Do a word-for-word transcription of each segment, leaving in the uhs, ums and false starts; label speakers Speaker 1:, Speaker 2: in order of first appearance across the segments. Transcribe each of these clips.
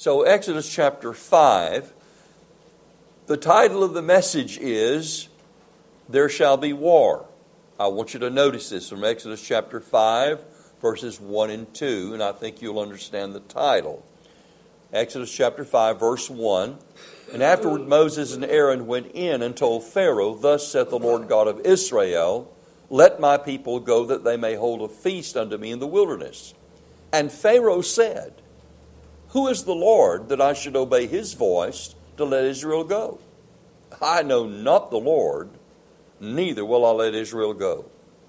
Speaker 1: So Exodus chapter five, the title of the message is, There Shall Be War. I want you to notice this from Exodus chapter five, verses one and two, and I think you'll understand the title. Exodus chapter five, verse one, And afterward Moses and Aaron went in and told Pharaoh, Thus saith the Lord God of Israel, Let my people go, that they may hold a feast unto me in the wilderness. And Pharaoh said, Who is the Lord, that I should obey his voice to let Israel go? I know not the Lord, neither will I let Israel go.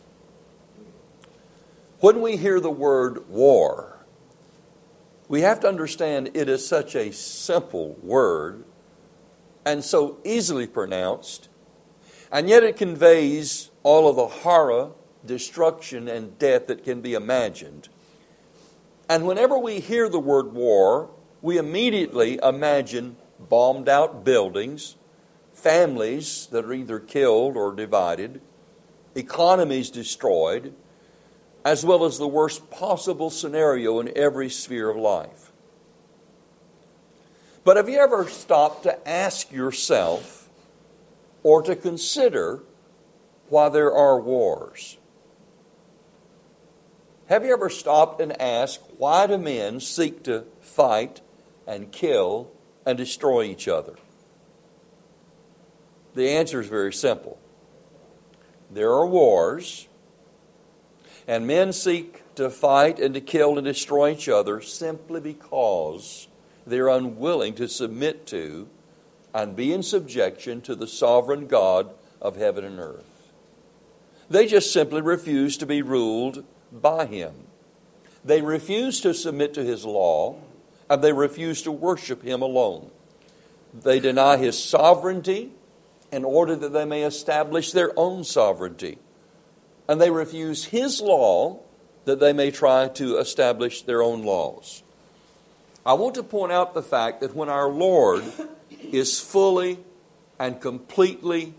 Speaker 1: When we hear the word war, we have to understand it is such a simple word and so easily pronounced, and yet it conveys all of the horror, destruction, and death that can be imagined. And whenever we hear the word war, we immediately imagine bombed out buildings, families that are either killed or divided, economies destroyed, as well as the worst possible scenario in every sphere of life. But have you ever stopped to ask yourself or to consider why there are wars? Have you ever stopped and asked, why do men seek to fight and kill and destroy each other? The answer is very simple. There are wars, and men seek to fight and to kill and destroy each other simply because they're unwilling to submit to and be in subjection to the sovereign God of heaven and earth. They just simply refuse to be ruled by Him. They refuse to submit to His law, and they refuse to worship Him alone. They deny His sovereignty in order that they may establish their own sovereignty. And they refuse His law that they may try to establish their own laws. I want to point out the fact that when our Lord is fully and completely,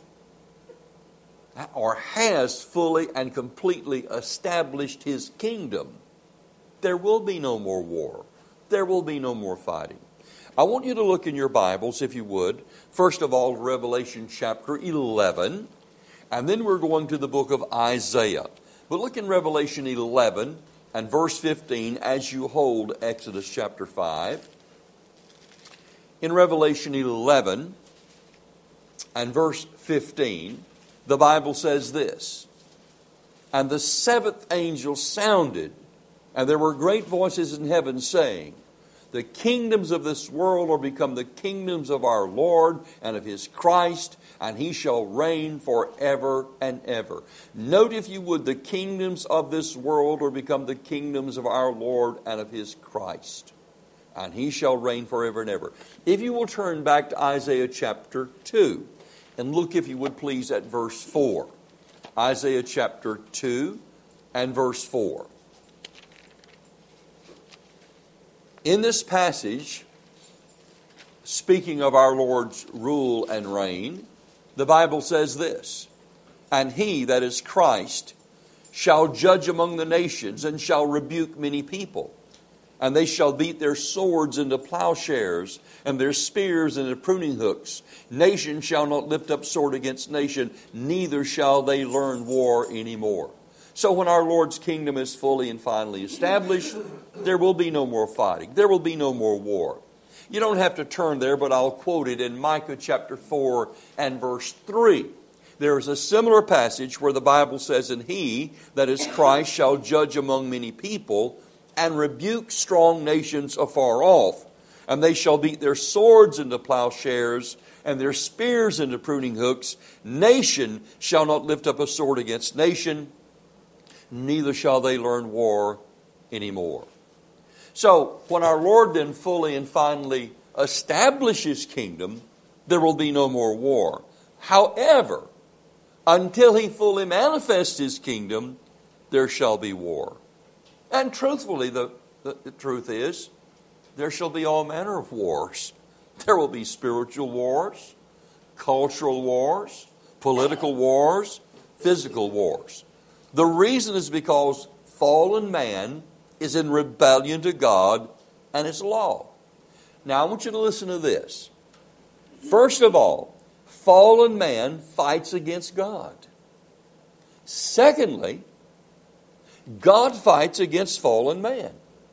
Speaker 1: or has fully and completely established His kingdom, there will be no more war. There will be no more fighting. I want you to look in your Bibles, if you would, first of all, Revelation chapter eleven, and then we're going to the book of Isaiah. But look in Revelation eleven and verse fifteen as you hold Exodus chapter five. In Revelation eleven and verse fifteen, the Bible says this, And the seventh angel sounded, and there were great voices in heaven saying, The kingdoms of this world are become the kingdoms of our Lord and of His Christ, and He shall reign forever and ever. Note, if you would, the kingdoms of this world are become the kingdoms of our Lord and of His Christ, and He shall reign forever and ever. If you will turn back to Isaiah chapter two, and look, if you would please, at verse four. Isaiah chapter two and verse four. In this passage, speaking of our Lord's rule and reign, the Bible says this, And He, that is Christ, shall judge among the nations, and shall rebuke many people. And they shall beat their swords into plowshares, and their spears into pruning hooks. Nation shall not lift up sword against nation, neither shall they learn war anymore. So when our Lord's kingdom is fully and finally established, there will be no more fighting. There will be no more war. You don't have to turn there, but I'll quote it in Micah chapter four and verse three. There is a similar passage where the Bible says, And He, that is Christ, shall judge among many people, and rebuke strong nations afar off. And they shall beat their swords into plowshares, and their spears into pruning hooks. Nation shall not lift up a sword against nation, neither shall they learn war anymore. So, when our Lord then fully and finally establishes His kingdom, there will be no more war. However, until He fully manifests His kingdom, there shall be war. And truthfully, the, the, the truth is, there shall be all manner of wars. There will be spiritual wars, cultural wars, political wars, physical wars. The reason is because fallen man is in rebellion to God and His law. Now I want you to listen to this. First of all, fallen man fights against God. Secondly, God fights against fallen man.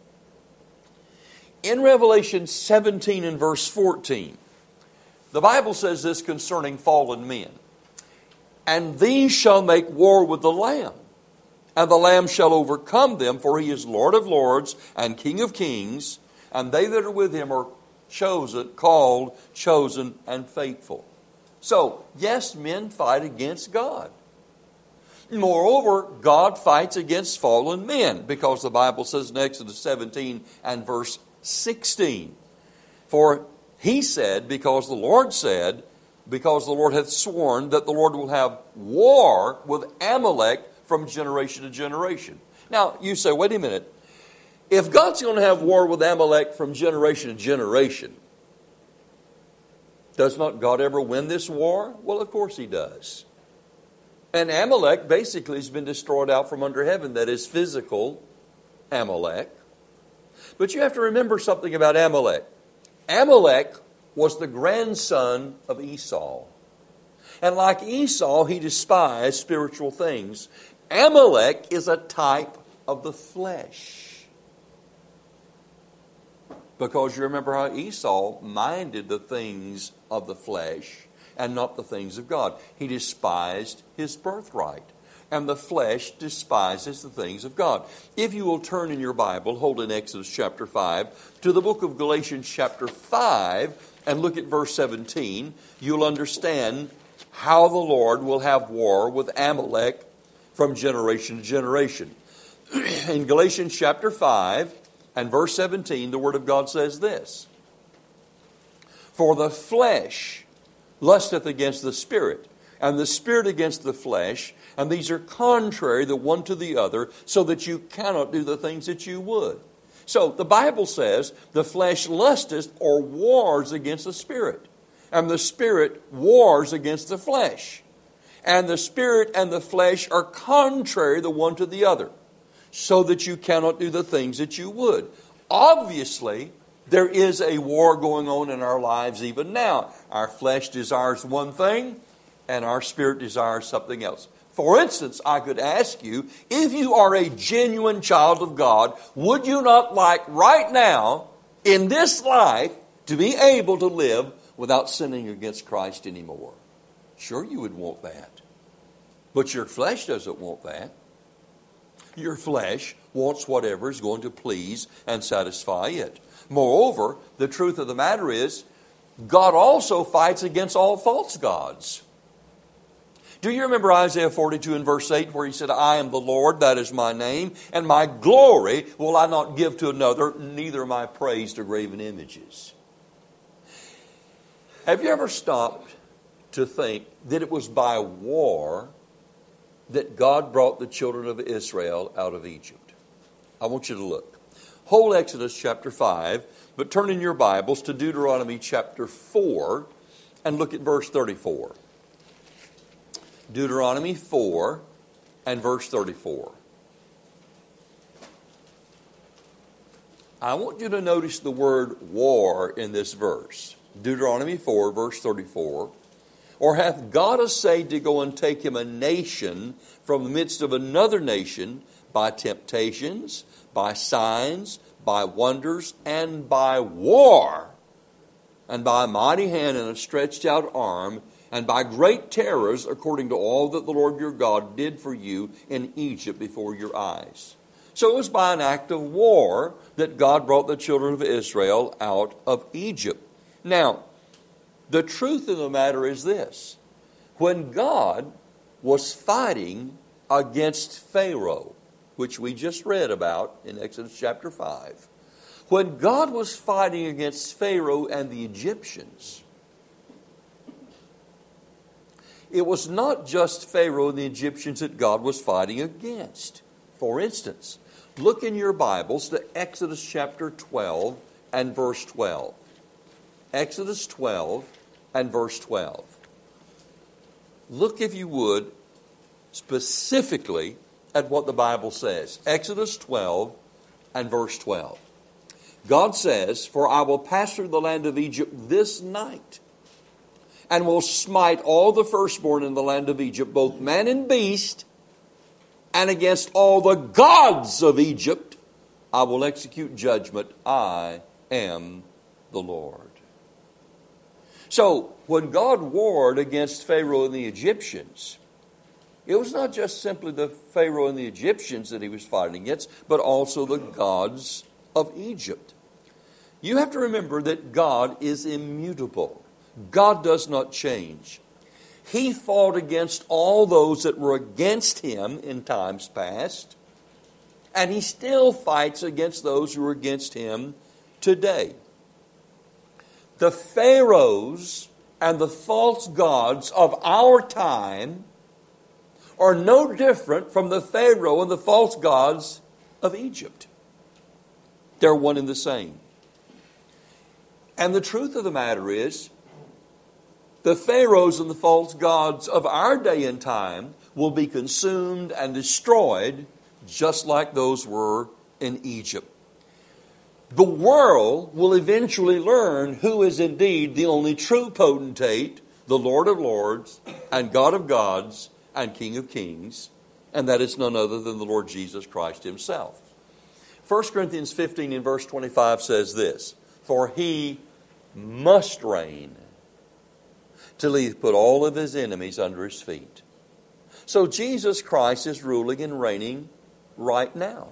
Speaker 1: In Revelation seventeen and verse fourteen, the Bible says this concerning fallen men. And these shall make war with the Lamb, and the Lamb shall overcome them, for he is Lord of lords and King of kings, and they that are with him are chosen, called, chosen, and faithful. So, yes, men fight against God. Moreover, God fights against fallen men, because the Bible says in Exodus seventeen and verse sixteen, for he said, because the Lord said, because the Lord hath sworn that the Lord will have war with Amalek from generation to generation. Now, you say, wait a minute. If God's going to have war with Amalek from generation to generation, does not God ever win this war? Well, of course He does. And Amalek basically has been destroyed out from under heaven. That is physical Amalek. But you have to remember something about Amalek. Amalek was the grandson of Esau. And like Esau, he despised spiritual things. Amalek is a type of the flesh. Because you remember how Esau minded the things of the flesh and not the things of God. He despised his birthright. And the flesh despises the things of God. If you will turn in your Bible, hold in Exodus chapter five, to the book of Galatians chapter five, and look at verse seventeen, you'll understand how the Lord will have war with Amalek from generation to generation. In Galatians chapter five and verse seventeen, the Word of God says this: For the flesh lusteth against the Spirit, and the Spirit against the flesh, and these are contrary the one to the other, so that you cannot do the things that you would. So the Bible says the flesh lusteth or wars against the Spirit, and the Spirit wars against the flesh. And the Spirit and the flesh are contrary the one to the other, so that you cannot do the things that you would. Obviously, there is a war going on in our lives even now. Our flesh desires one thing, and our spirit desires something else. For instance, I could ask you, if you are a genuine child of God, would you not like right now, in this life, to be able to live without sinning against Christ anymore? Sure, you would want that. But your flesh doesn't want that. Your flesh wants whatever is going to please and satisfy it. Moreover, the truth of the matter is, God also fights against all false gods. Do you remember Isaiah forty-two and verse eight, where He said, I am the Lord, that is my name, and my glory will I not give to another, neither my praise to graven images. Have you ever stopped to think that it was by war that God brought the children of Israel out of Egypt? I want you to look. Whole Exodus chapter five, but turn in your Bibles to Deuteronomy chapter four and look at verse thirty-four. Deuteronomy four and verse thirty-four. I want you to notice the word war in this verse. Deuteronomy four, verse thirty-four. Or hath God essayed to go and take him a nation from the midst of another nation by temptations, by signs, by wonders, and by war, and by a mighty hand and a stretched out arm, and by great terrors, according to all that the Lord your God did for you in Egypt before your eyes? So it was by an act of war that God brought the children of Israel out of Egypt. Now, the truth of the matter is this. When God was fighting against Pharaoh, which we just read about in Exodus chapter five, when God was fighting against Pharaoh and the Egyptians, it was not just Pharaoh and the Egyptians that God was fighting against. For instance, look in your Bibles to Exodus chapter twelve and verse twelve. Exodus twelve and verse twelve. Look, if you would, specifically at what the Bible says. Exodus twelve and verse twelve. God says, "For I will pass through the land of Egypt this night, and will smite all the firstborn in the land of Egypt, both man and beast, and against all the gods of Egypt I will execute judgment. I am the Lord." So, when God warred against Pharaoh and the Egyptians, it was not just simply the Pharaoh and the Egyptians that he was fighting against, but also the gods of Egypt. You have to remember that God is immutable. God does not change. He fought against all those that were against him in times past, and he still fights against those who are against him today. The pharaohs and the false gods of our time are no different from the Pharaoh and the false gods of Egypt. They're one and the same. And the truth of the matter is, the pharaohs and the false gods of our day and time will be consumed and destroyed just like those were in Egypt. The world will eventually learn who is indeed the only true potentate, the Lord of lords and God of gods and King of kings, and that is none other than the Lord Jesus Christ himself. First Corinthians fifteen in verse twenty-five says this, "For he must reign till he put all of his enemies under his feet." So Jesus Christ is ruling and reigning right now.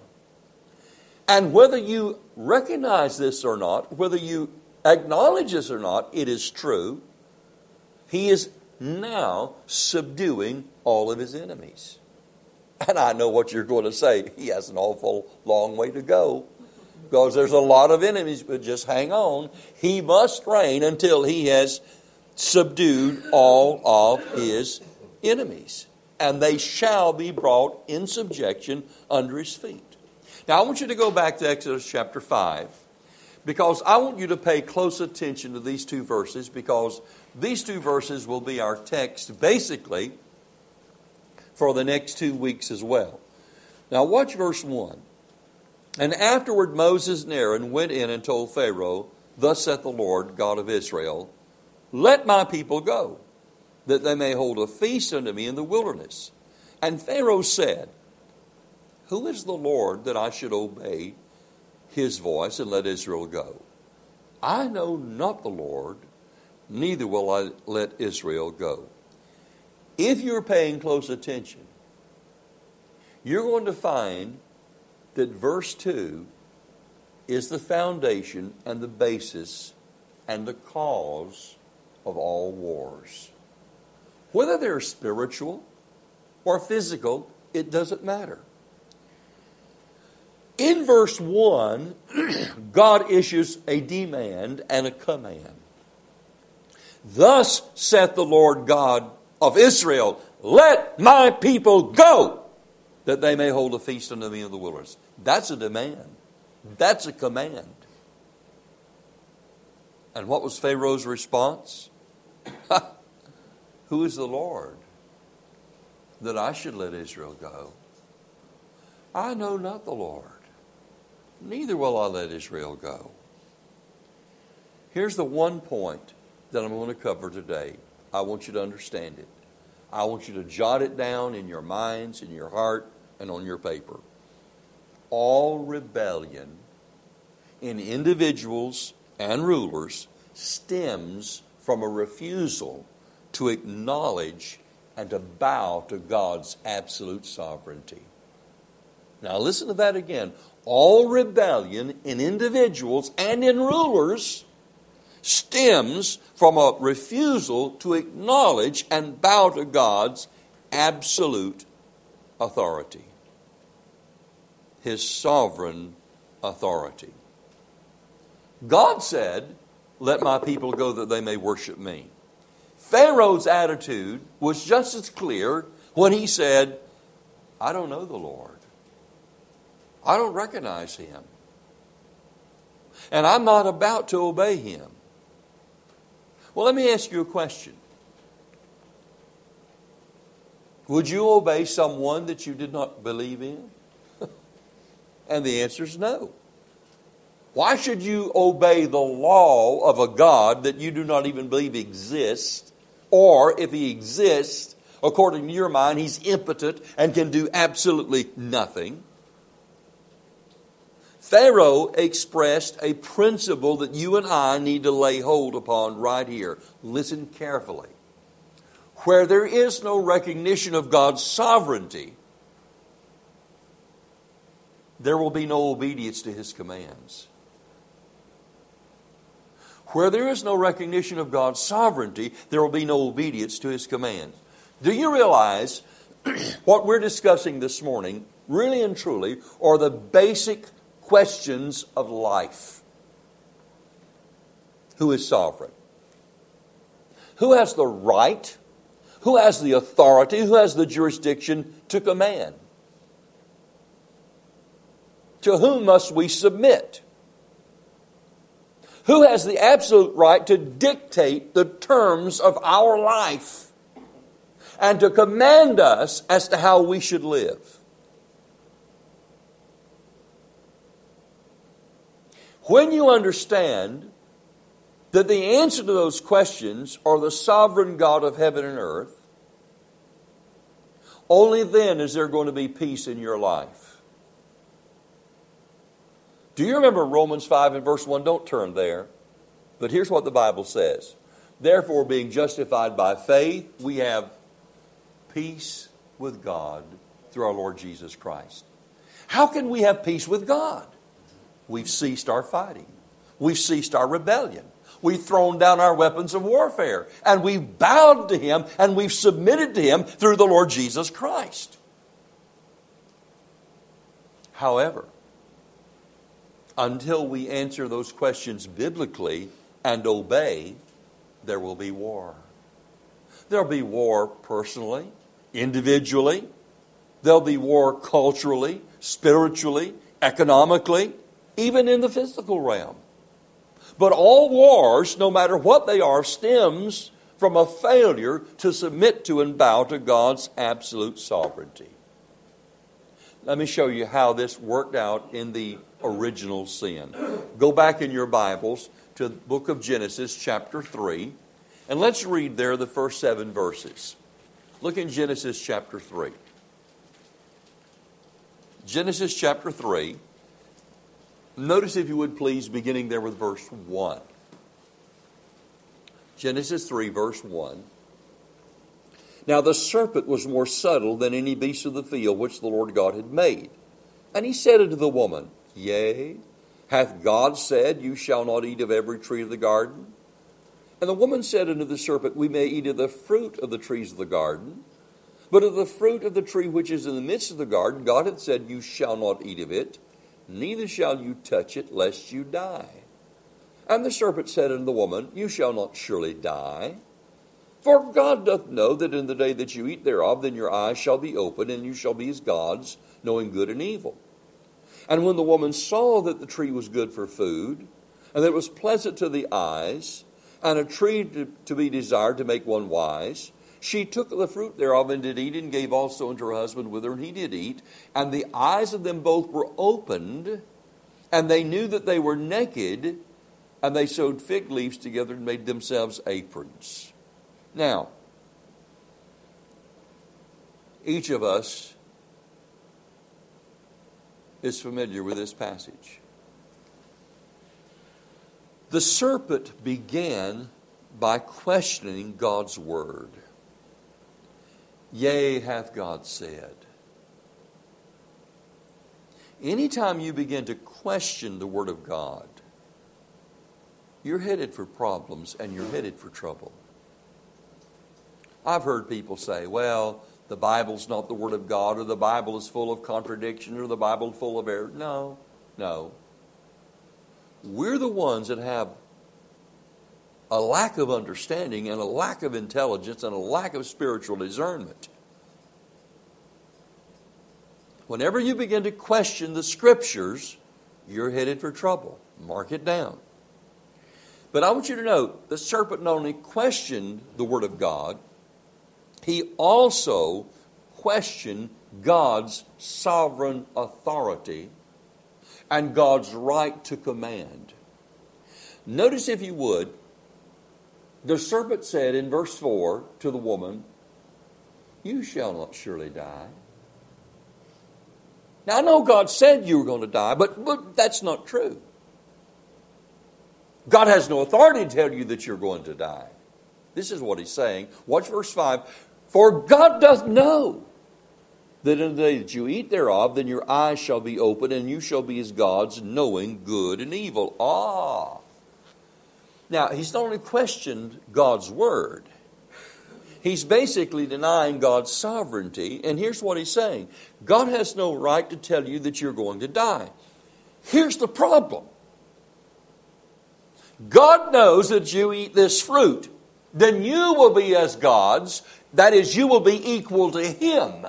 Speaker 1: And whether you recognize this or not, whether you acknowledge this or not, it is true. He is now subduing all of his enemies. And I know what you're going to say. He has an awful long way to go, because there's a lot of enemies, but just hang on. He must reign until he has subdued all of his enemies. And they shall be brought in subjection under his feet. Now I want you to go back to Exodus chapter five, because I want you to pay close attention to these two verses, because these two verses will be our text basically for the next two weeks as well. Now watch verse one. "And afterward Moses and Aaron went in and told Pharaoh, Thus saith the Lord God of Israel, Let my people go, that they may hold a feast unto me in the wilderness. And Pharaoh said, Who is the Lord that I should obey his voice and let Israel go? I know not the Lord, neither will I let Israel go." If you're paying close attention, you're going to find that verse two is the foundation and the basis and the cause of all wars. Whether they're spiritual or physical, it doesn't matter. In verse one, God issues a demand and a command. "Thus saith the Lord God of Israel, Let my people go, that they may hold a feast unto me in the wilderness." That's a demand. That's a command. And what was Pharaoh's response? "Who is the Lord that I should let Israel go? I know not the Lord, neither will I let Israel go." Here's the one point that I'm going to cover today. I want you to understand it. I want you to jot it down in your minds, in your heart, and on your paper. All rebellion in individuals and rulers stems from a refusal to acknowledge and to bow to God's absolute sovereignty. Now listen to that again. All rebellion in individuals and in rulers stems from a refusal to acknowledge and bow to God's absolute authority. His sovereign authority. God said, "Let my people go that they may worship me." Pharaoh's attitude was just as clear when he said, "I don't know the Lord. I don't recognize him. And I'm not about to obey him." Well, let me ask you a question. Would you obey someone that you did not believe in? And the answer is no. Why should you obey the law of a God that you do not even believe exists? Or if he exists, according to your mind, he's impotent and can do absolutely nothing. Pharaoh expressed a principle that you and I need to lay hold upon right here. Listen carefully. Where there is no recognition of God's sovereignty, there will be no obedience to his commands. Where there is no recognition of God's sovereignty, there will be no obedience to his commands. Do you realize what we're discussing this morning, really and truly, are the basic questions of life? Who is sovereign? Who has the right? Who has the authority? Who has the jurisdiction to command? To whom must we submit? Who has the absolute right to dictate the terms of our life and to command us as to how we should live? When you understand that the answer to those questions are the sovereign God of heaven and earth, only then is there going to be peace in your life. Do you remember Romans five and verse one? Don't turn there. But here's what the Bible says. Therefore, being justified by faith, we have peace with God through our Lord Jesus Christ. How can we have peace with God? We've ceased our fighting. We've ceased our rebellion. We've thrown down our weapons of warfare. And we've bowed to him and we've submitted to him through the Lord Jesus Christ. However, until we answer those questions biblically and obey, there will be war. There'll be war personally, individually. There'll be war culturally, spiritually, economically, even in the physical realm. But all wars, no matter what they are, stems from a failure to submit to and bow to God's absolute sovereignty. Let me show you how this worked out in the original sin. Go back in your Bibles to the book of Genesis chapter three, and let's read there the first seven verses. Look in Genesis chapter three. Genesis chapter three. Notice, if you would please, beginning there with verse one. Genesis three, verse one. Now the serpent was more subtle than any beast of the field which the Lord God had made. And he said unto the woman, Yea, hath God said, You shall not eat of every tree of the garden? And the woman said unto the serpent, We may eat of the fruit of the trees of the garden, but of the fruit of the tree which is in the midst of the garden, God hath said, You shall not eat of it, neither shall you touch it, lest you die. And the serpent said unto the woman, You shall not surely die. For God doth know that in the day that you eat thereof, then your eyes shall be opened, and you shall be as gods, knowing good and evil. And when the woman saw that the tree was good for food, and that it was pleasant to the eyes, and a tree to, to be desired to make one wise, she took of the fruit thereof and did eat, and gave also unto her husband with her, and he did eat. And the eyes of them both were opened, and they knew that they were naked, and they sewed fig leaves together and made themselves aprons. Now, each of us is familiar with this passage. The serpent began by questioning God's word. Yea, hath God said. Anytime you begin to question the word of God, you're headed for problems and you're headed for trouble. I've heard people say, well, the Bible's not the Word of God, or the Bible is full of contradiction, or the Bible is full of error. No, no. We're the ones that have a lack of understanding and a lack of intelligence and a lack of spiritual discernment. Whenever you begin to question the Scriptures, you're headed for trouble. Mark it down. But I want you to note, the serpent not only questioned the Word of God, he also questioned God's sovereign authority and God's right to command. Notice, if you would, the serpent said in verse four to the woman, "You shall not surely die." Now, I know God said you were going to die, but, but that's not true. God has no authority to tell you that you're going to die. This is what he's saying. Watch verse five. "For God doth know that in the day that you eat thereof, then your eyes shall be opened, and you shall be as gods, knowing good and evil." Ah. Now, he's not only questioned God's word, he's basically denying God's sovereignty. And here's what he's saying. God has no right to tell you that you're going to die. Here's the problem. God knows that you eat this fruit, then you will be as gods. That is, you will be equal to Him.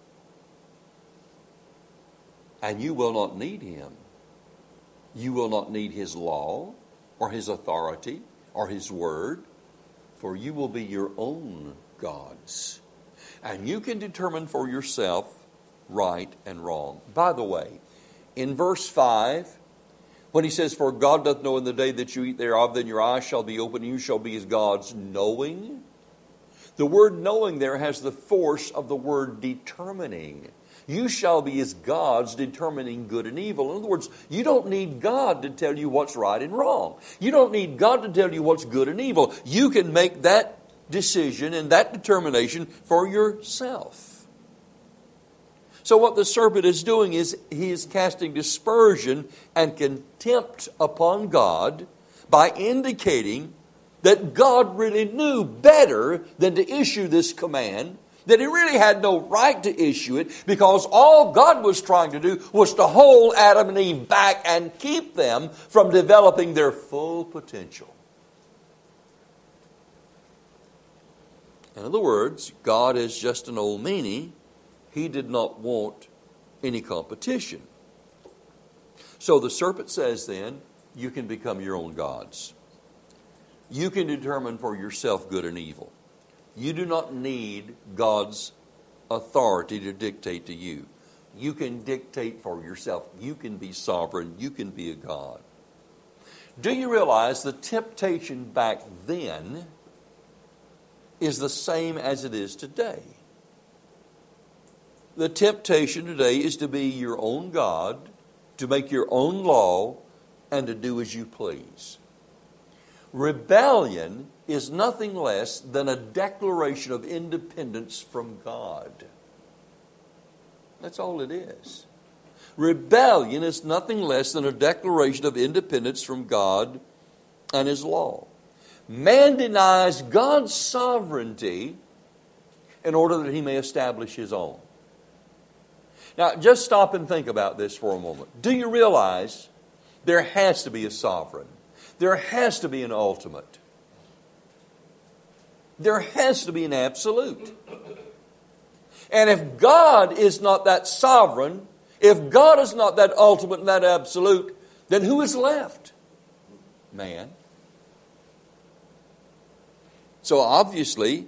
Speaker 1: And you will not need Him. You will not need His law or His authority or His word, for you will be your own gods. And you can determine for yourself right and wrong. By the way, in verse five, when he says, "For God doth know in the day that you eat thereof, then your eyes shall be open, and you shall be as gods, knowing." The word knowing there has the force of the word determining. You shall be as gods, determining good and evil. In other words, you don't need God to tell you what's right and wrong. You don't need God to tell you what's good and evil. You can make that decision and that determination for yourself. So what the serpent is doing is he is casting dispersion and contempt upon God by indicating that God really knew better than to issue this command, that He really had no right to issue it, because all God was trying to do was to hold Adam and Eve back and keep them from developing their full potential. In other words, God is just an old meanie. He did not want any competition. So the serpent says then, you can become your own gods. You can determine for yourself good and evil. You do not need God's authority to dictate to you. You can dictate for yourself. You can be sovereign. You can be a God. Do you realize the temptation back then is the same as it is today? The temptation today is to be your own God, to make your own law, and to do as you please. Rebellion is nothing less than a declaration of independence from God. That's all it is. Rebellion is nothing less than a declaration of independence from God and His law. Man denies God's sovereignty in order that he may establish his own. Now, just stop and think about this for a moment. Do you realize there has to be a sovereign? There has to be an ultimate. There has to be an absolute. And if God is not that sovereign, if God is not that ultimate and that absolute, then who is left? Man. So obviously,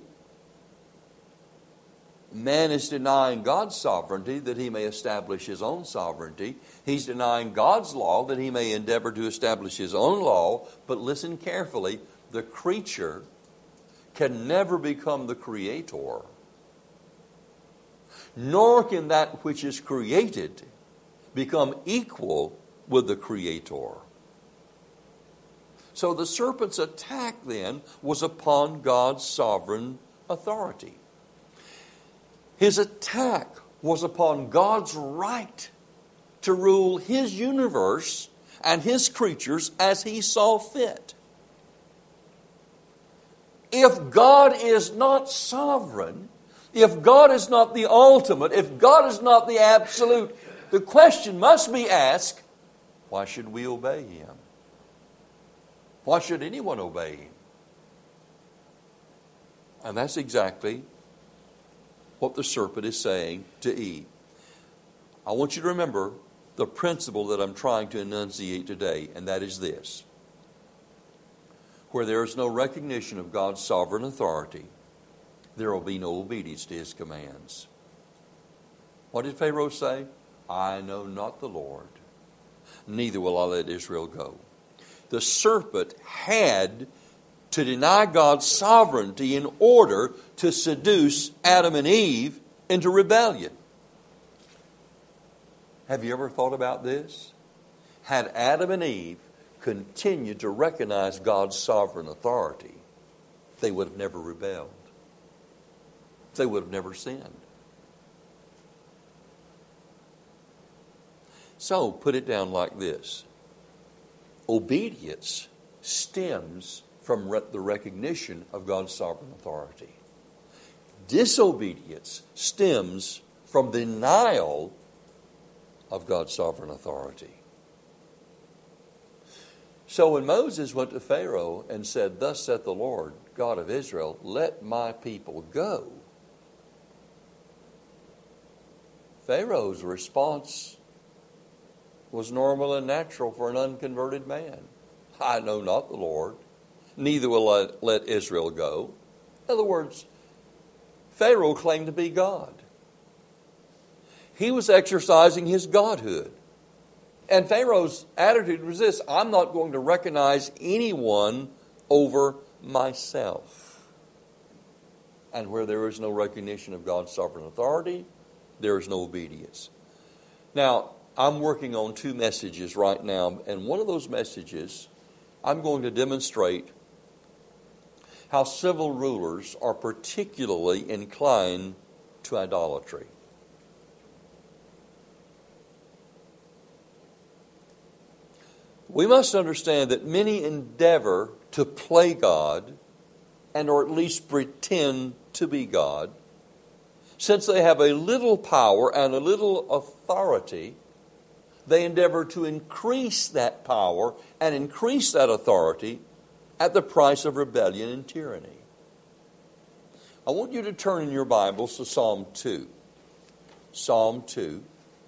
Speaker 1: man is denying God's sovereignty that he may establish his own sovereignty. He's denying God's law that he may endeavor to establish his own law. But listen carefully, the creature can never become the creator, nor can that which is created become equal with the creator. So the serpent's attack then was upon God's sovereign authority. His attack was upon God's right to rule His universe and His creatures as He saw fit. If God is not sovereign, if God is not the ultimate, if God is not the absolute, the question must be asked, why should we obey Him? Why should anyone obey Him? And that's exactly what the serpent is saying to Eve. I want you to remember the principle that I'm trying to enunciate today, and that is this. Where there is no recognition of God's sovereign authority, there will be no obedience to His commands. What did Pharaoh say? I know not the Lord. neither will I let Israel go. The serpent had to deny God's sovereignty in order to seduce Adam and Eve into rebellion. Have you ever thought about this? Had Adam and Eve continued to recognize God's sovereign authority, they would have never rebelled. They would have never sinned. So, put it down like this. Obedience stems from re- the recognition of God's sovereign authority. Disobedience stems from denial of God's sovereign authority. So when Moses went to Pharaoh and said, "Thus saith the Lord, God of Israel, let my people go," Pharaoh's response was normal and natural for an unconverted man. "I know not the Lord, neither will I let Israel go." In other words, Pharaoh claimed to be God. He was exercising his godhood. And Pharaoh's attitude was this: I'm not going to recognize anyone over myself. And where there is no recognition of God's sovereign authority, there is no obedience. Now, I'm working on two messages right now, and one of those messages, I'm going to demonstrate how civil rulers are particularly inclined to idolatry. We must understand that many endeavor to play God, and or at least pretend to be God. Since they have a little power and a little authority, they endeavor to increase that power and increase that authority at the price of rebellion and tyranny. I want you to turn in your Bibles to Psalm two. Psalm two.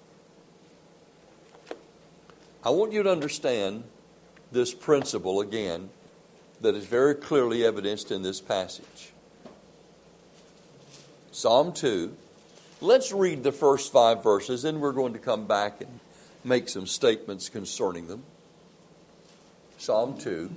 Speaker 1: I want you to understand this principle again that is very clearly evidenced in this passage. Psalm two. Let's read the first five verses, and we're going to come back and make some statements concerning them. Psalm two.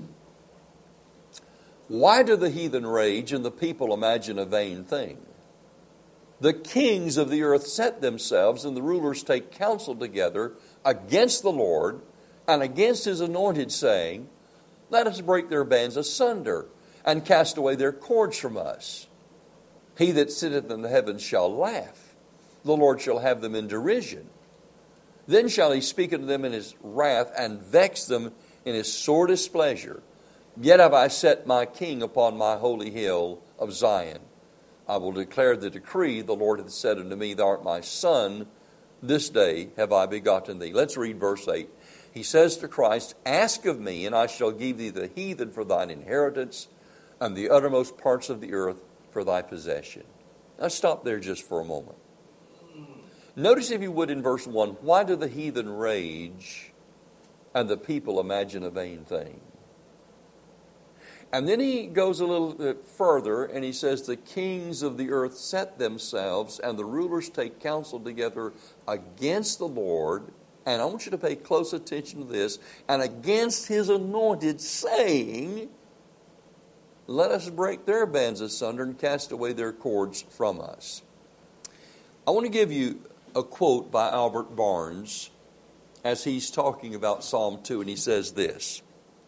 Speaker 1: Why do the heathen rage and the people imagine a vain thing? The kings of the earth set themselves, and the rulers take counsel together against the Lord and against his anointed, saying, "Let us break their bands asunder and cast away their cords from us. He that sitteth in the heavens shall laugh. The Lord shall have them in derision. Then shall he speak unto them in his wrath and vex them in his sore displeasure. Yet have I set my king upon my holy hill of Zion. I will declare the decree. The Lord hath said unto me, Thou art my son. This day have I begotten thee." Let's read verse eight. He says to Christ, "Ask of me, and I shall give thee the heathen for thine inheritance, and the uttermost parts of the earth for thy possession." Now stop there just for a moment. Notice, if you would, in verse one, why do the heathen rage and the people imagine a vain thing? And then he goes a little bit further and he says, the kings of the earth set themselves and the rulers take counsel together against the Lord. And I want you to pay close attention to this. And against his anointed, saying, "Let us break their bands asunder and cast away their cords from us." I want to give you a quote by Albert Barnes as he's talking about Psalm two. And he says this: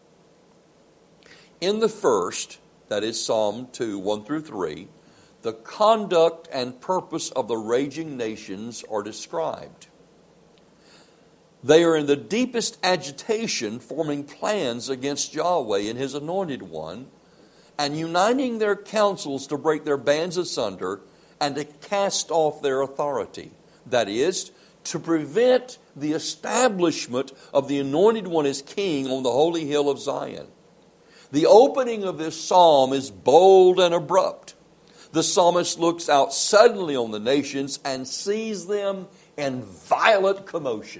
Speaker 1: in the first, that is Psalm two, one through three, the conduct and purpose of the raging nations are described. They are in the deepest agitation, forming plans against Yahweh and his anointed one, and uniting their counsels to break their bands asunder and to cast off their authority. That is, to prevent the establishment of the anointed one as king on the holy hill of Zion. The opening of this psalm is bold and abrupt. The psalmist looks out suddenly on the nations and sees them in violent commotion.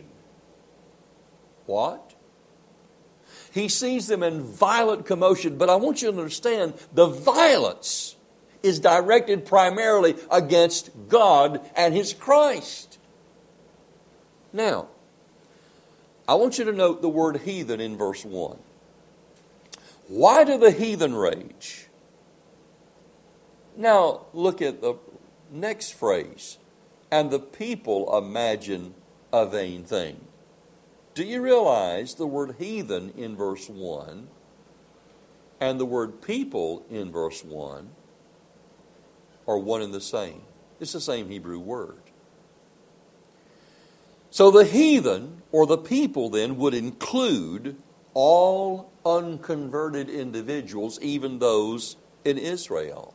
Speaker 1: What? He sees them in violent commotion, but I want you to understand the violence is directed primarily against God and his Christ. Now, I want you to note the word heathen in verse one. Why do the heathen rage? Now, look at the next phrase. And the people imagine a vain thing. Do you realize the word heathen in verse one and the word people in verse one are one and the same? It's the same Hebrew word. So the heathen, or the people then, would include all unconverted individuals, even those in Israel.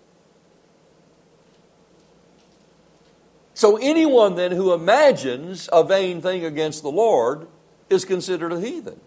Speaker 1: So anyone then who imagines a vain thing against the Lord is considered a heathen.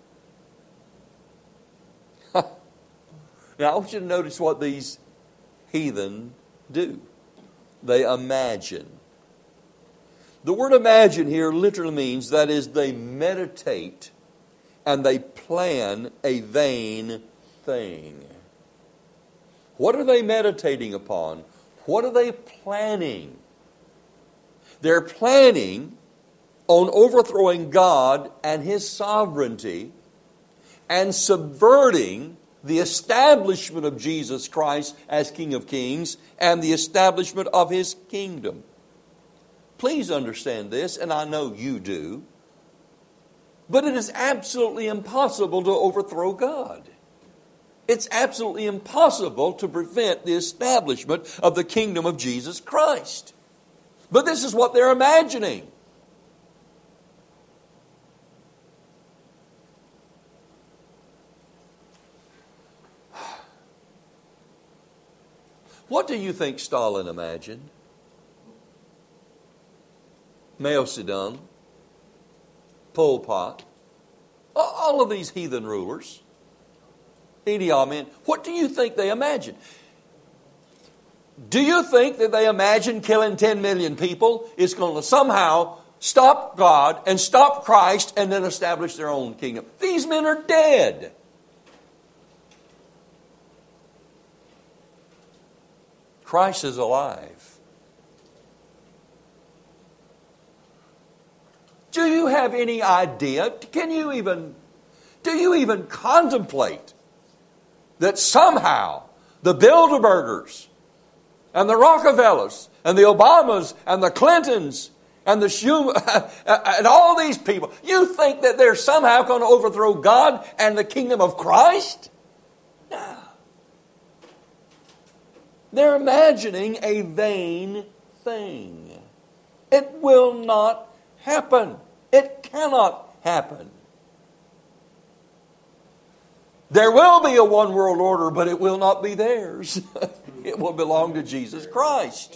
Speaker 1: Now I want you to notice what these heathen do. They imagine. The word imagine here literally means, that is, they meditate and they plan a vain thing. What are they meditating upon? What are they planning? They're planning on overthrowing God and His sovereignty and subverting the establishment of Jesus Christ as King of Kings and the establishment of His kingdom. Please understand this, and I know you do, but it is absolutely impossible to overthrow God. It's absolutely impossible to prevent the establishment of the kingdom of Jesus Christ. But this is what they're imagining. What do you think Stalin imagined? Mao Zedong, Pol Pot, all of these heathen rulers, Idi Amin, what do you think they imagined? Do you think that they imagine killing ten million people is going to somehow stop God and stop Christ and then establish their own kingdom? These men are dead. Christ is alive. Do you have any idea? Can you even, do you even contemplate that somehow the Bilderbergers and the Rockefellers and the Obamas and the Clintons and the Schum and all these people, you think that they're somehow going to overthrow God and the kingdom of Christ? No. They're imagining a vain thing. It will not happen. It cannot happen. There will be a one world order, but it will not be theirs. It will belong to Jesus Christ.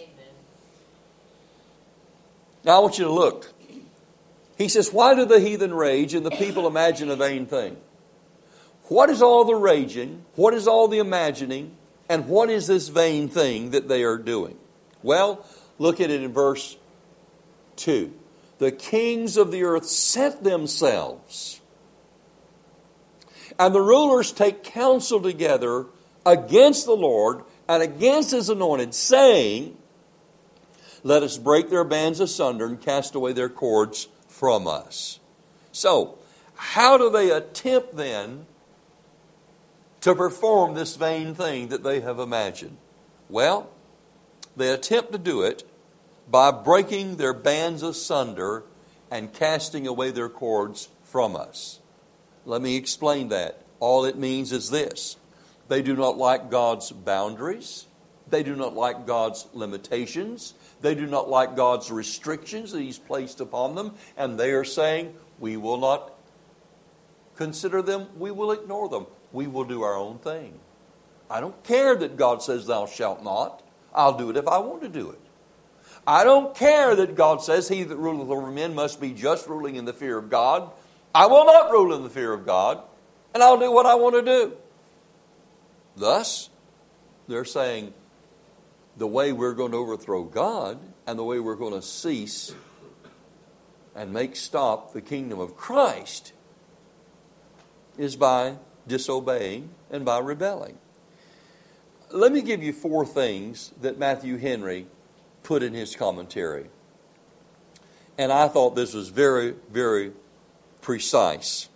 Speaker 1: Now I want you to look. He says, why do the heathen rage and the people imagine a vain thing? What is all the raging? What is all the imagining? And what is this vain thing that they are doing? Well, look at it in verse two. The kings of the earth set themselves, and the rulers take counsel together against the Lord and against His anointed, saying, let us break their bands asunder and cast away their cords from us. So, how do they attempt then to perform this vain thing that they have imagined? Well, they attempt to do it by breaking their bands asunder and casting away their cords from us. Let me explain that. All it means is this. They do not like God's boundaries. They do not like God's limitations. They do not like God's restrictions that He's placed upon them. And they are saying, we will not consider them. We will ignore them. We will do our own thing. I don't care that God says thou shalt not. I'll do it if I want to do it. I don't care that God says he that ruleth over men must be just, ruling in the fear of God. I will not rule in the fear of God, and I'll do what I want to do. Thus, they're saying the way we're going to overthrow God and the way we're going to cease and make stop the kingdom of Christ is by disobeying and by rebelling. Let me give you four things that Matthew Henry put in his commentary. And I thought this was very, very precise.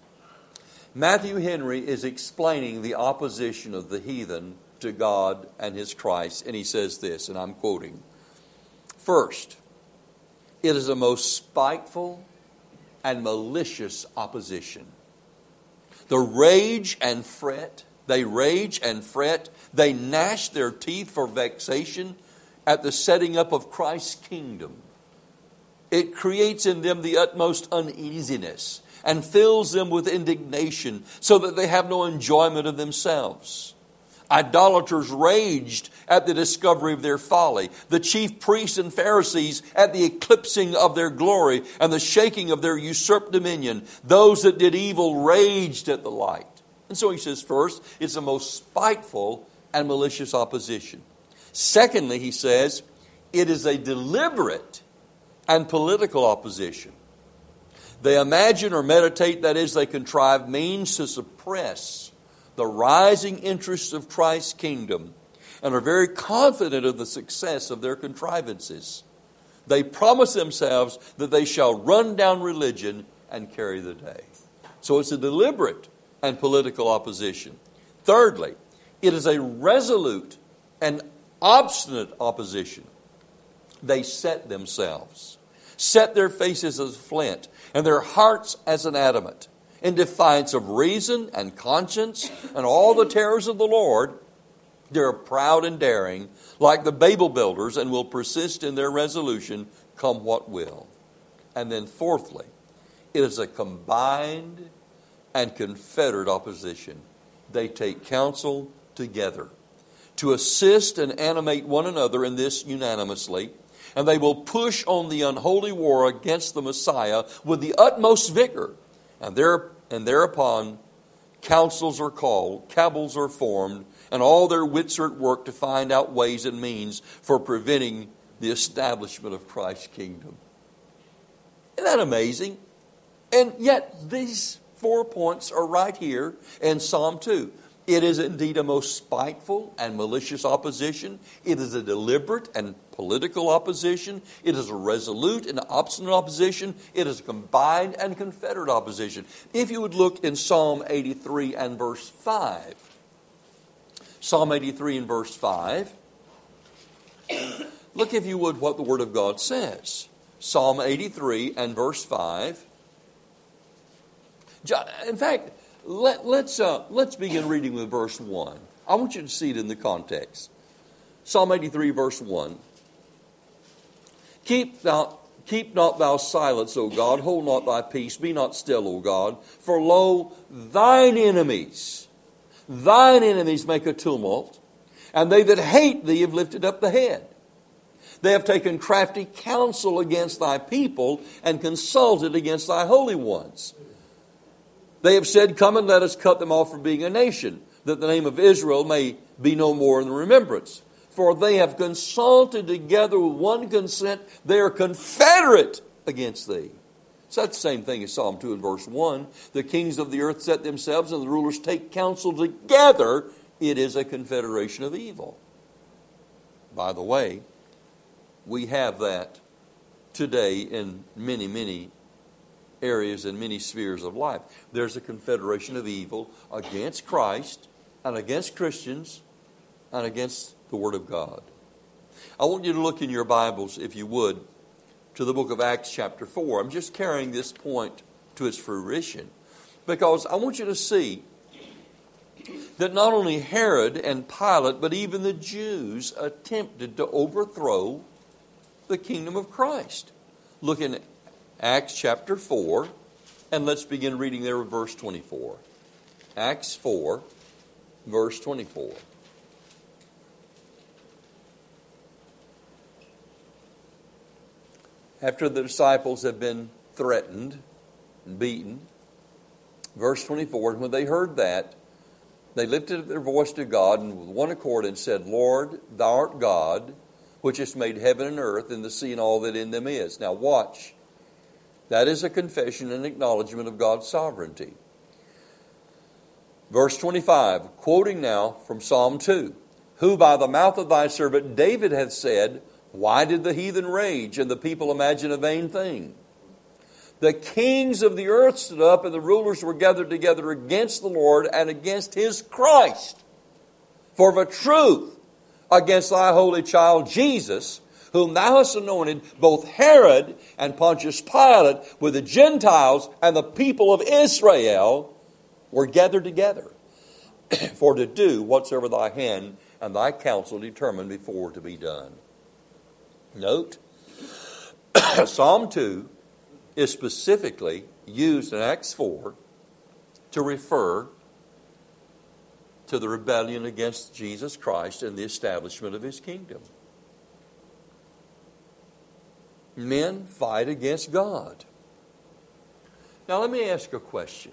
Speaker 1: Matthew Henry is explaining the opposition of the heathen to God and His Christ, and he says this, and I'm quoting, "First, it is a most spiteful and malicious opposition. The rage and fret, they rage and fret, they gnash their teeth for vexation at the setting up of Christ's kingdom. It creates in them the utmost uneasiness and fills them with indignation so that they have no enjoyment of themselves. Idolaters raged at the discovery of their folly. The chief priests and Pharisees at the eclipsing of their glory and the shaking of their usurped dominion. Those that did evil raged at the light." And so he says, first, it's the most spiteful and malicious opposition. Secondly, he says, it is a deliberate and political opposition. They imagine or meditate, that is, they contrive means to suppress the rising interests of Christ's kingdom and are very confident of the success of their contrivances. They promise themselves that they shall run down religion and carry the day. So it's a deliberate and political opposition. Thirdly, it is a resolute and obstinate opposition. They set themselves, set their faces as flint, and their hearts as an adamant, in defiance of reason and conscience and all the terrors of the Lord. They're proud and daring, like the Babel builders, and will persist in their resolution, come what will. And then fourthly, it is a combined and confederate opposition. They take counsel together to assist and animate one another in this unanimously, and they will push on the unholy war against the Messiah with the utmost vigor. And there, and thereupon councils are called, cabals are formed, and all their wits are at work to find out ways and means for preventing the establishment of Christ's kingdom. Isn't that amazing? And yet these four points are right here in Psalm two. It is indeed a most spiteful and malicious opposition. It is a deliberate and political opposition. It is a resolute and obstinate opposition. It is a combined and confederate opposition. If you would look in Psalm eighty-three and verse five. Psalm eighty-three and verse five. Look, if you would, what the Word of God says. Psalm eighty-three and verse five. In fact, Let, let's, uh, let's begin reading with verse one. I want you to see it in the context. Psalm eighty-three, verse one. Keep, thou, keep not thou silence, O God. Hold not thy peace. Be not still, O God. For lo, thine enemies, thine enemies make a tumult, and they that hate thee have lifted up the head. They have taken crafty counsel against thy people and consulted against thy holy ones. They have said, come and let us cut them off from being a nation, that the name of Israel may be no more in remembrance. For they have consulted together with one consent. They are confederate against thee. So that's the same thing as Psalm two and verse one. The kings of the earth set themselves, and the rulers take counsel together. It is a confederation of evil. By the way, we have that today in many, many areas and many spheres of life. There's a confederation of evil against Christ and against Christians and against the Word of God. I want you to look in your Bibles, if you would, to the book of Acts chapter four. I'm just carrying this point to its fruition because I want you to see that not only Herod and Pilate, but even the Jews attempted to overthrow the kingdom of Christ. Look in Acts chapter four, and let's begin reading there with verse twenty-four. Acts four, verse twenty-four. After the disciples have been threatened and beaten, verse twenty-four, and when they heard that, they lifted up their voice to God and with one accord and said, Lord, thou art God, which hast made heaven and earth and the sea and all that in them is. Now watch. That is a confession and acknowledgement of God's sovereignty. Verse twenty-five, quoting now from Psalm two. Who by the mouth of thy servant David hath said, why did the heathen rage and the people imagine a vain thing? The kings of the earth stood up, and the rulers were gathered together against the Lord and against His Christ. For of a truth, against thy holy child Jesus, whom thou hast anointed, both Herod and Pontius Pilate with the Gentiles and the people of Israel were gathered together for to do whatsoever thy hand and thy counsel determined before to be done. Note, Psalm two is specifically used in Acts four to refer to the rebellion against Jesus Christ and the establishment of His kingdom. Men fight against God. Now let me ask a question.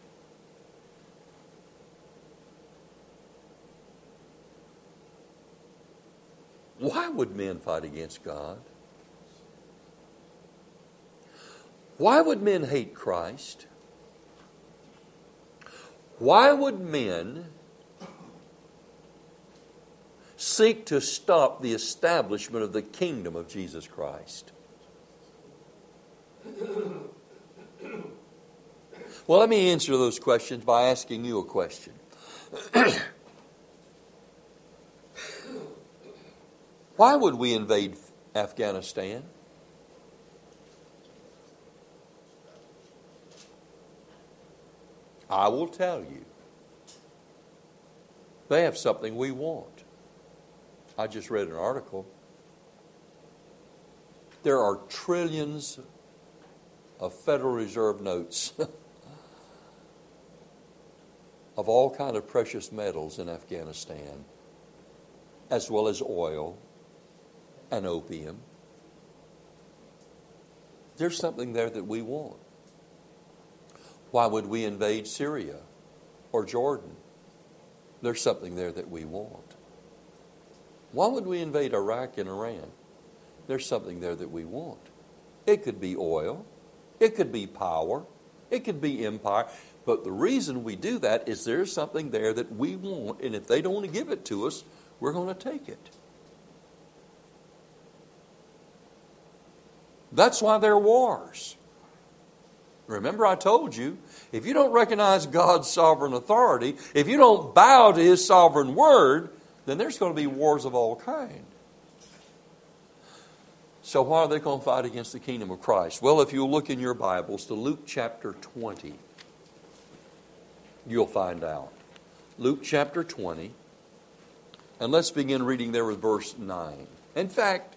Speaker 1: Why would men fight against God? Why would men hate Christ? Why would men seek to stop the establishment of the kingdom of Jesus Christ? Well, let me answer those questions by asking you a question. Why would we invade Afghanistan? I will tell you. They have something we want. I just read an article. There are trillions of Federal Reserve notes of all kind of precious metals in Afghanistan, as well as oil and opium. There's something there that we want. Why would we invade Syria or Jordan? There's something there that we want. Why would we invade Iraq and Iran? There's something there that we want. It could be oil. It could be power. It could be empire. But the reason we do that is there's something there that we want, and if they don't want to give it to us, we're going to take it. That's why there are wars. Remember, I told you, if you don't recognize God's sovereign authority, if you don't bow to His sovereign word, then there's going to be wars of all kinds. So why are they going to fight against the kingdom of Christ? Well, if you look in your Bibles to Luke chapter twenty, you'll find out. Luke chapter twenty, and let's begin reading there with verse nine. In fact,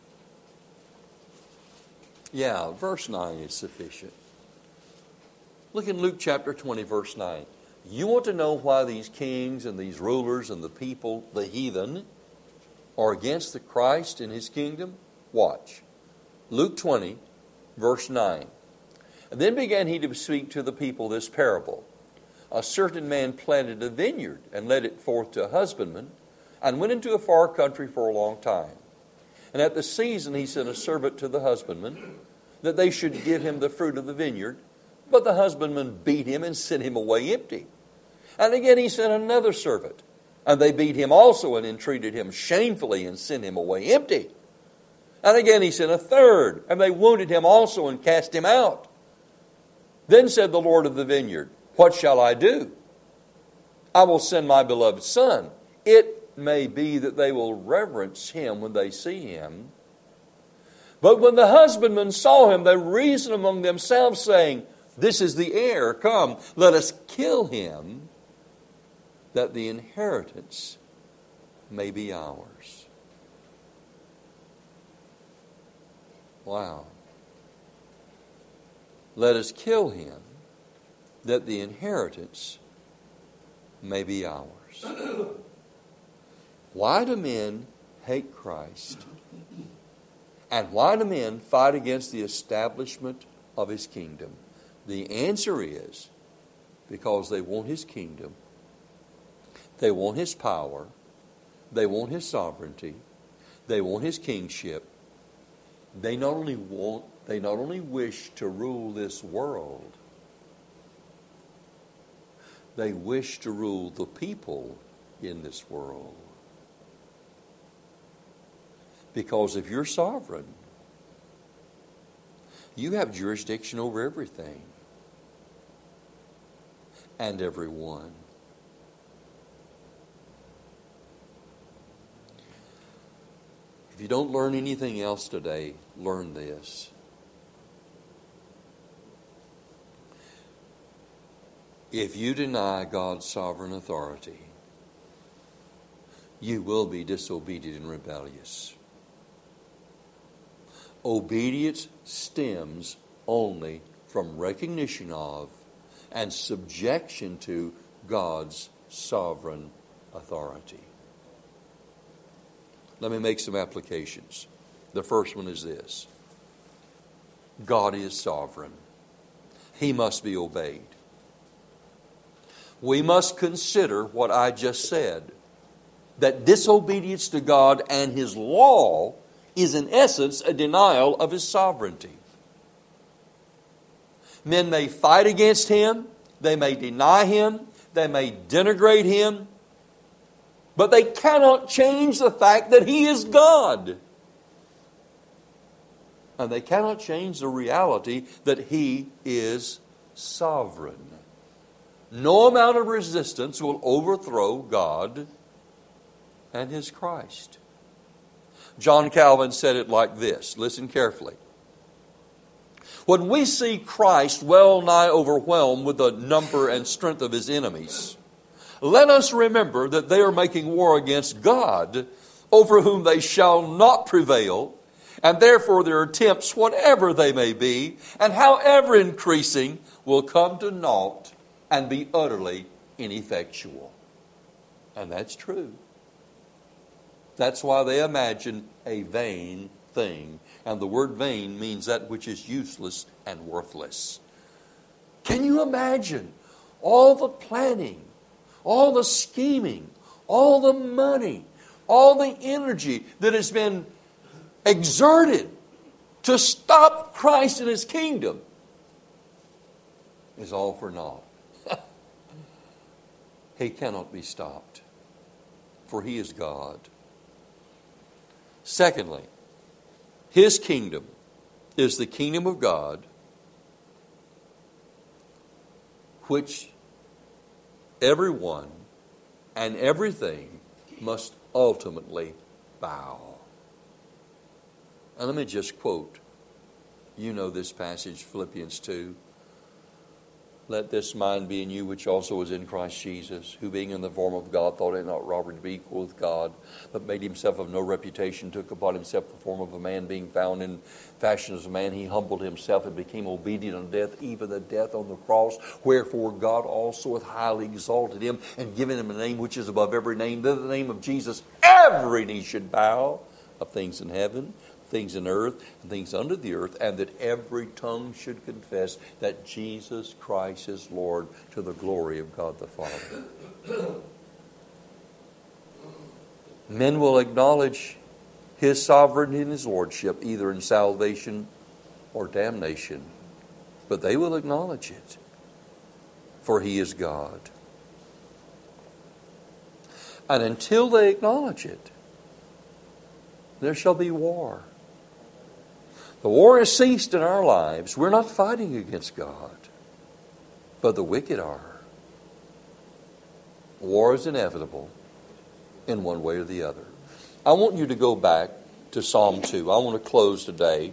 Speaker 1: yeah, verse nine is sufficient. Look in Luke chapter twenty, verse nine. You want to know why these kings and these rulers and the people, the heathen, are against the Christ and His kingdom? Watch. Luke twenty, verse nine. And then began he to speak to the people this parable. A certain man planted a vineyard and led it forth to a husbandman and went into a far country for a long time. And at the season he sent a servant to the husbandman that they should give him the fruit of the vineyard. But the husbandman beat him and sent him away empty. And again he sent another servant. And they beat him also and entreated him shamefully and sent him away empty. And again he sent a third. And they wounded him also and cast him out. Then said the Lord of the vineyard, what shall I do? I will send my beloved son. It may be that they will reverence him when they see him. But when the husbandmen saw him, they reasoned among themselves, saying, this is the heir. Come, let us kill him, that the inheritance may be ours. Wow. Let us kill him, that the inheritance may be ours. Why do men hate Christ? And why do men fight against the establishment of His kingdom? The answer is because they want His kingdom. They want His power. They want His sovereignty. They want His kingship. They not only want, they not only wish to rule this world, they wish to rule the people in this world. Because if you're sovereign, You have jurisdiction over everything and everyone. If you don't learn anything else today, learn this. If you deny God's sovereign authority, you will be disobedient and rebellious. Obedience stems only from recognition of and subjection to God's sovereign authority. Let me make some applications. The first one is this. God is sovereign. He must be obeyed. We must consider what I just said, that disobedience to God and His law is in essence a denial of His sovereignty. Men may fight against Him, they may deny Him, they may denigrate Him, but they cannot change the fact that He is God. And they cannot change the reality that He is sovereign. No amount of resistance will overthrow God and His Christ. John Calvin said it like this. Listen carefully. When we see Christ well nigh overwhelmed with the number and strength of His enemies, let us remember that they are making war against God, over whom they shall not prevail, and therefore their attempts, whatever they may be, and however increasing, will come to naught and be utterly ineffectual. And that's true. That's why they imagine a vain thing. And the word vain means that which is useless and worthless. Can you imagine all the planning, all the scheming, all the money, all the energy that has been exerted to stop Christ and His kingdom is all for naught. He cannot be stopped, for He is God. Secondly, His kingdom is the kingdom of God, which everyone and everything must ultimately bow. And let me just quote, you know this passage, Philippians two. Let this mind be in you, which also was in Christ Jesus, who being in the form of God, thought it not robbery to be equal with God, but made Himself of no reputation, took upon Himself the form of a man, being found in fashion as a man. He humbled Himself and became obedient unto death, even the death on the cross. Wherefore God also hath highly exalted Him, and given Him a name which is above every name, that in the name of Jesus every knee should bow, of things in heaven, things in earth, and things under the earth, and that every tongue should confess that Jesus Christ is Lord, to the glory of God the Father. Men will acknowledge His sovereignty and His lordship, either in salvation or damnation, but they will acknowledge it, for He is God. And until they acknowledge it, there shall be war. The war has ceased in our lives. We're not fighting against God, but the wicked are. War is inevitable in one way or the other. I want you to go back to Psalm two. I want to close today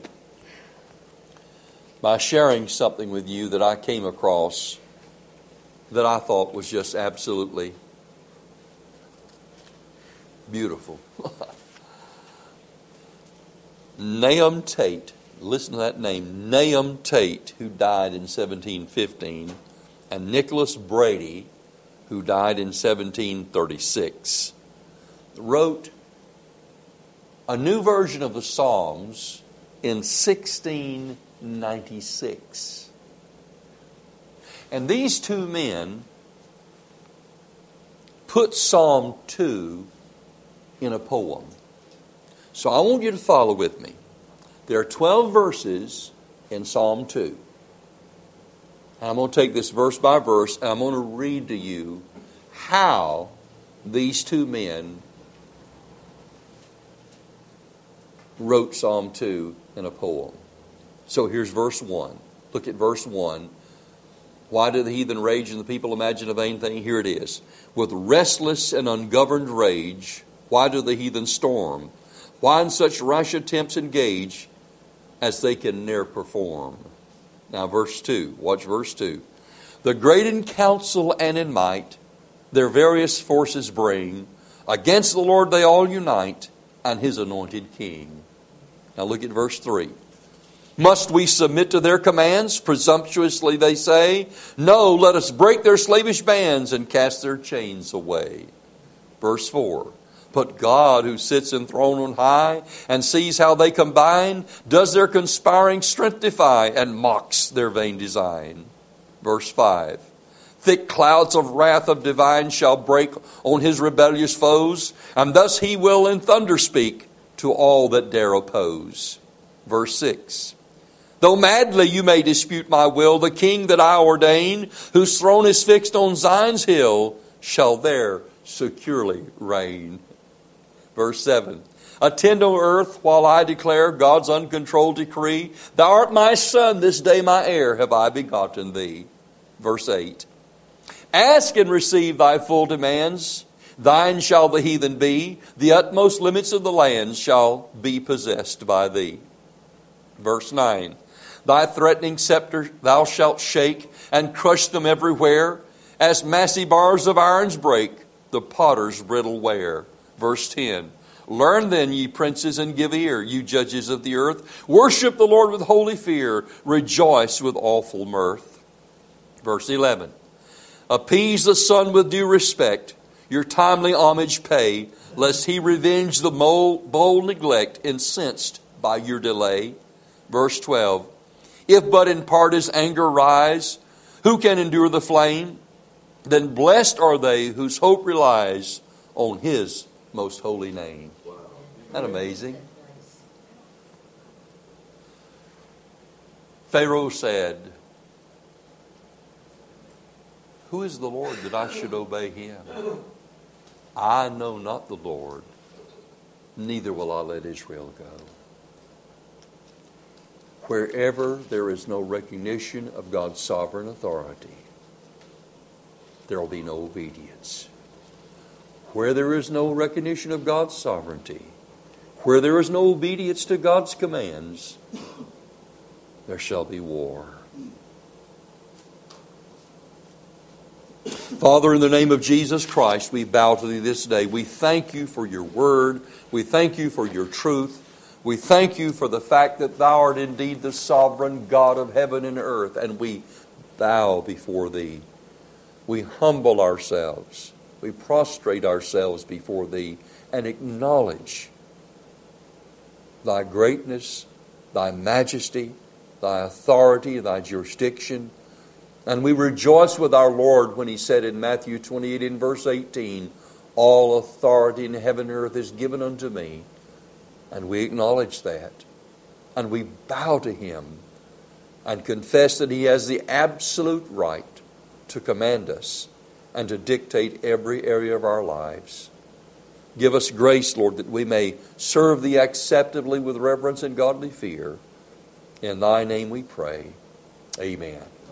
Speaker 1: by sharing something with you that I came across that I thought was just absolutely beautiful. Nahum Tate, listen to that name, Nahum Tate, who died in seventeen fifteen, and Nicholas Brady, who died in seventeen thirty-six, wrote a new version of the Psalms in sixteen ninety-six. And these two men put Psalm two in a poem. So I want you to follow with me. There are twelve verses in Psalm two. And I'm going to take this verse by verse, and I'm going to read to you how these two men wrote Psalm two in a poem. So here's verse one. Look at verse one. Why do the heathen rage and the people imagine a vain thing? Here it is. With restless and ungoverned rage, why do the heathen storm? Why in such rash attempts engage as they can ne'er perform? Now verse two. Watch verse two. The great in counsel and in might, their various forces bring. Against the Lord they all unite, and His anointed King. Now look at verse three. Must we submit to their commands? Presumptuously they say. No, let us break their slavish bands and cast their chains away. Verse four. But God, who sits enthroned on high and sees how they combine, does their conspiring strength defy and mocks their vain design. Verse five. Thick clouds of wrath of divine shall break on His rebellious foes, and thus He will in thunder speak to all that dare oppose. Verse six. Though madly you may dispute my will, the King that I ordain, whose throne is fixed on Zion's hill, shall there securely reign. Verse seven. Attend, O earth, while I declare God's uncontrolled decree. Thou art my son, this day my heir have I begotten thee. Verse eight. Ask and receive thy full demands. Thine shall the heathen be. The utmost limits of the land shall be possessed by thee. Verse nine. Thy threatening scepter thou shalt shake and crush them everywhere. As massy bars of irons break, the potter's brittle wear. Verse ten. Learn then, ye princes, and give ear, you judges of the earth. Worship the Lord with holy fear. Rejoice with awful mirth. Verse eleven. Appease the Son with due respect. Your timely homage pay, lest He revenge the bold neglect incensed by your delay. Verse twelve. If but in part His anger rise, who can endure the flame? Then blessed are they whose hope relies on His most holy name. Isn't that amazing? Pharaoh said, who is the Lord that I should obey Him? I know not the Lord, neither will I let Israel go. Wherever there is no recognition of God's sovereign authority, there will be no obedience. Where there is no recognition of God's sovereignty, where there is no obedience to God's commands, there shall be war. Father, in the name of Jesus Christ, we bow to Thee this day. We thank You for Your word. We thank You for Your truth. We thank You for the fact that Thou art indeed the sovereign God of heaven and earth, and we bow before Thee. We humble ourselves. We prostrate ourselves before Thee and acknowledge Thy greatness, Thy majesty, Thy authority, Thy jurisdiction. And we rejoice with our Lord when He said in Matthew twenty-eight in verse eighteen, all authority in heaven and earth is given unto me. And we acknowledge that. And we bow to Him and confess that He has the absolute right to command us and to dictate every area of our lives. Give us grace, Lord, that we may serve Thee acceptably with reverence and godly fear. In Thy name we pray. Amen.